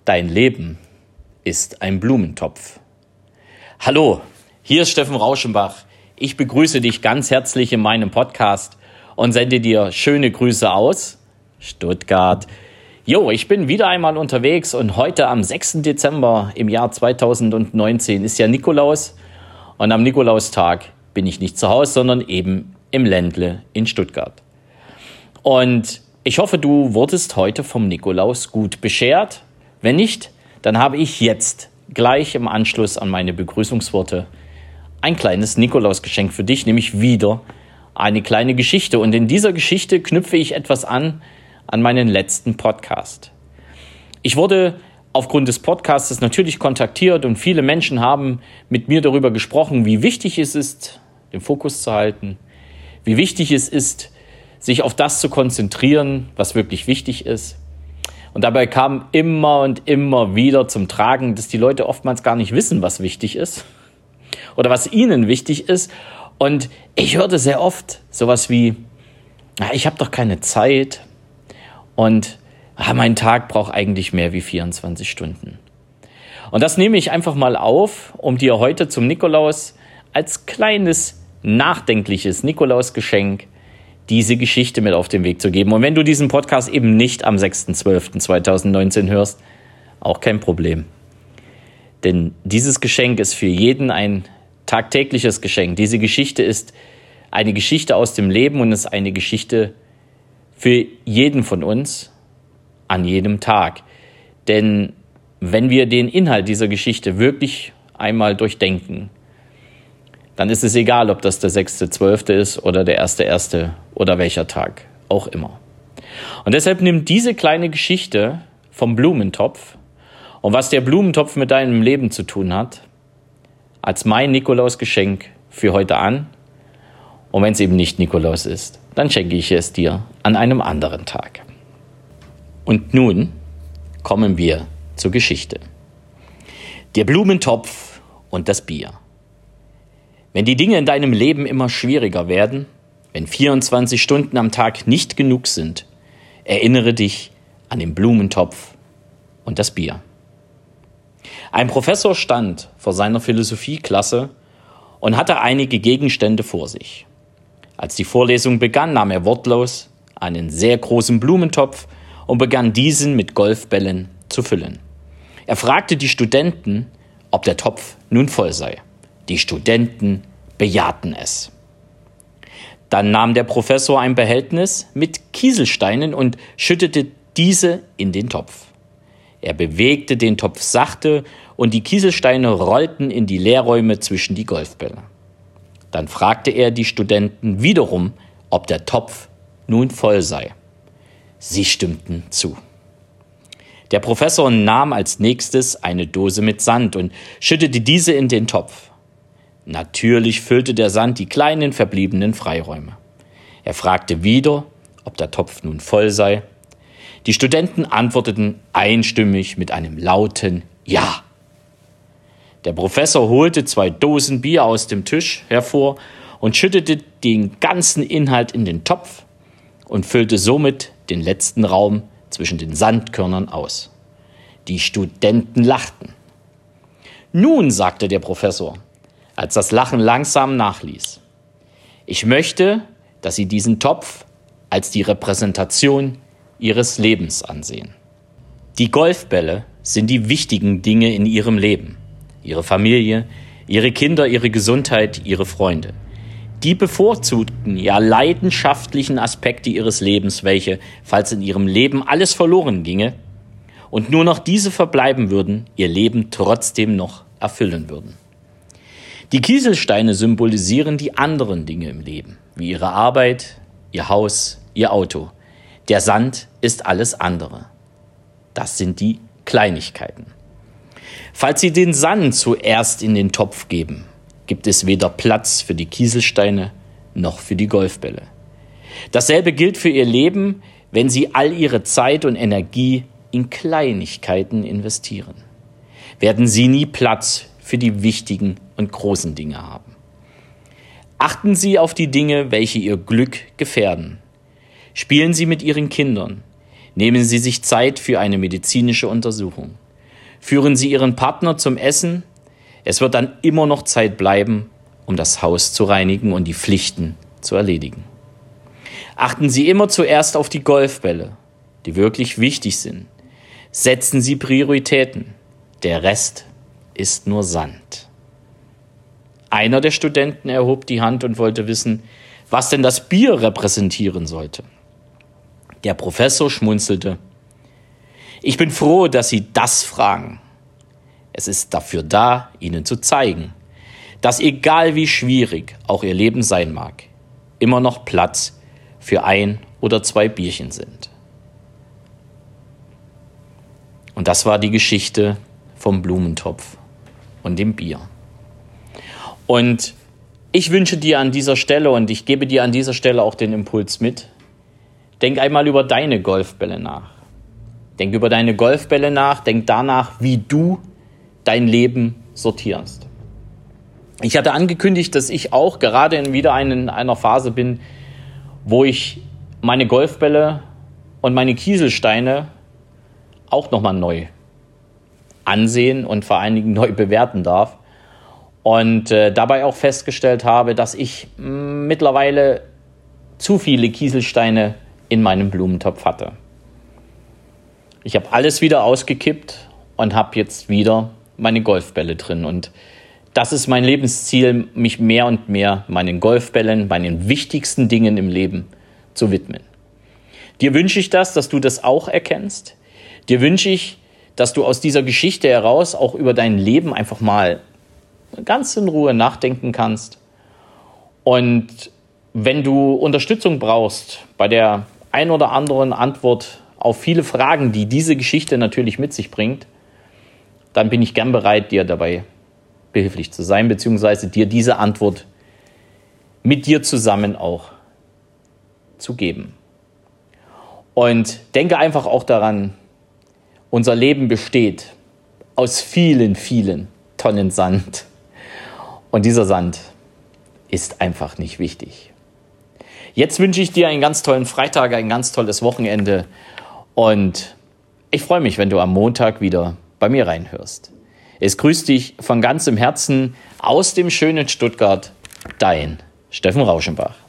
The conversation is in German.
Dein Leben ist ein Blumentopf. Hallo, hier ist Steffen Rauschenbach. Ich begrüße dich ganz herzlich in meinem Podcast und sende dir schöne Grüße aus Stuttgart. Ich bin wieder einmal unterwegs und heute am 6. Dezember im Jahr 2019 ist ja Nikolaus. Und am Nikolaustag bin ich nicht zu Hause, sondern eben im Ländle in Stuttgart. Und ich hoffe, du wurdest heute vom Nikolaus gut beschert. Wenn nicht, dann habe ich jetzt gleich im Anschluss an meine Begrüßungsworte ein kleines Nikolausgeschenk für dich, nämlich wieder eine kleine Geschichte. Und in dieser Geschichte knüpfe ich etwas an meinen letzten Podcast. Ich wurde aufgrund des Podcasts natürlich kontaktiert und viele Menschen haben mit mir darüber gesprochen, wie wichtig es ist, den Fokus zu halten, wie wichtig es ist, sich auf das zu konzentrieren, was wirklich wichtig ist. Und dabei kam immer und immer wieder zum Tragen, dass die Leute oftmals gar nicht wissen, was wichtig ist oder was ihnen wichtig ist. Und ich hörte sehr oft sowas wie, ich habe doch keine Zeit und mein Tag braucht eigentlich mehr wie 24 Stunden. Und das nehme ich einfach mal auf, um dir heute zum Nikolaus als kleines, nachdenkliches Nikolausgeschenk diese Geschichte mit auf den Weg zu geben. Und wenn du diesen Podcast eben nicht am 6.12.2019 hörst, auch kein Problem. Denn dieses Geschenk ist für jeden ein tagtägliches Geschenk. Diese Geschichte ist eine Geschichte aus dem Leben und ist eine Geschichte für jeden von uns an jedem Tag. Denn wenn wir den Inhalt dieser Geschichte wirklich einmal durchdenken, dann ist es egal, ob das der 6.12. ist oder der 1.1. oder welcher Tag auch immer. Und deshalb nimm diese kleine Geschichte vom Blumentopf und was der Blumentopf mit deinem Leben zu tun hat, als mein Nikolausgeschenk für heute an. Und wenn es eben nicht Nikolaus ist, dann schenke ich es dir an einem anderen Tag. Und nun kommen wir zur Geschichte. Der Blumentopf und das Bier. Wenn die Dinge in deinem Leben immer schwieriger werden, wenn 24 Stunden am Tag nicht genug sind, erinnere dich an den Blumentopf und das Bier. Ein Professor stand vor seiner Philosophieklasse und hatte einige Gegenstände vor sich. Als die Vorlesung begann, nahm er wortlos einen sehr großen Blumentopf und begann diesen mit Golfbällen zu füllen. Er fragte die Studenten, ob der Topf nun voll sei. Die Studenten bejahten es. Dann nahm der Professor ein Behältnis mit Kieselsteinen und schüttete diese in den Topf. Er bewegte den Topf sachte und die Kieselsteine rollten in die Leerräume zwischen die Golfbälle. Dann fragte er die Studenten wiederum, ob der Topf nun voll sei. Sie stimmten zu. Der Professor nahm als nächstes eine Dose mit Sand und schüttete diese in den Topf. Natürlich füllte der Sand die kleinen verbliebenen Freiräume. Er fragte wieder, ob der Topf nun voll sei. Die Studenten antworteten einstimmig mit einem lauten Ja. Der Professor holte 2 Dosen Bier aus dem Tisch hervor und schüttete den ganzen Inhalt in den Topf und füllte somit den letzten Raum zwischen den Sandkörnern aus. Die Studenten lachten. Nun, sagte der Professor, als das Lachen langsam nachließ, ich möchte, dass Sie diesen Topf als die Repräsentation Ihres Lebens ansehen. Die Golfbälle sind die wichtigen Dinge in Ihrem Leben. Ihre Familie, Ihre Kinder, Ihre Gesundheit, Ihre Freunde. Die bevorzugten, ja leidenschaftlichen Aspekte Ihres Lebens, welche, falls in Ihrem Leben alles verloren ginge und nur noch diese verbleiben würden, Ihr Leben trotzdem noch erfüllen würden. Die Kieselsteine symbolisieren die anderen Dinge im Leben, wie Ihre Arbeit, Ihr Haus, Ihr Auto. Der Sand ist alles andere. Das sind die Kleinigkeiten. Falls Sie den Sand zuerst in den Topf geben, gibt es weder Platz für die Kieselsteine noch für die Golfbälle. Dasselbe gilt für Ihr Leben, wenn Sie all Ihre Zeit und Energie in Kleinigkeiten investieren. Werden Sie nie Platz für die wichtigen und großen Dinge haben. Achten Sie auf die Dinge, welche Ihr Glück gefährden. Spielen Sie mit Ihren Kindern. Nehmen Sie sich Zeit für eine medizinische Untersuchung. Führen Sie Ihren Partner zum Essen. Es wird dann immer noch Zeit bleiben, um das Haus zu reinigen und die Pflichten zu erledigen. Achten Sie immer zuerst auf die Golfbälle, die wirklich wichtig sind. Setzen Sie Prioritäten. Der Rest ist nur Sand. Einer der Studenten erhob die Hand und wollte wissen, was denn das Bier repräsentieren sollte. Der Professor schmunzelte. Ich bin froh, dass Sie das fragen. Es ist dafür da, Ihnen zu zeigen, dass egal wie schwierig auch Ihr Leben sein mag, immer noch Platz für 1 oder 2 Bierchen sind. Und das war die Geschichte vom Blumentopf und dem Bier. Und ich wünsche dir an dieser Stelle und ich gebe dir an dieser Stelle auch den Impuls mit, denk einmal über deine Golfbälle nach. Denk über deine Golfbälle nach, denk danach, wie du dein Leben sortierst. Ich hatte angekündigt, dass ich auch gerade wieder in einer Phase bin, wo ich meine Golfbälle und meine Kieselsteine auch nochmal neu ansehen und vor allen Dingen neu bewerten darf. Und dabei auch festgestellt habe, dass ich mittlerweile zu viele Kieselsteine in meinem Blumentopf hatte. Ich habe alles wieder ausgekippt und habe jetzt wieder meine Golfbälle drin. Und das ist mein Lebensziel, mich mehr und mehr meinen Golfbällen, meinen wichtigsten Dingen im Leben zu widmen. Dir wünsche ich das, dass du das auch erkennst. Dir wünsche ich, dass du aus dieser Geschichte heraus auch über dein Leben einfach mal ganz in Ruhe nachdenken kannst. Und wenn du Unterstützung brauchst bei der ein oder anderen Antwort auf viele Fragen, die diese Geschichte natürlich mit sich bringt, dann bin ich gern bereit, dir dabei behilflich zu sein, beziehungsweise dir diese Antwort mit dir zusammen auch zu geben. Und denke einfach auch daran, unser Leben besteht aus vielen, vielen Tonnen Sand. Und dieser Sand ist einfach nicht wichtig. Jetzt wünsche ich dir einen ganz tollen Freitag, ein ganz tolles Wochenende. Und ich freue mich, wenn du am Montag wieder bei mir reinhörst. Es grüßt dich von ganzem Herzen aus dem schönen Stuttgart, dein Steffen Rauschenbach.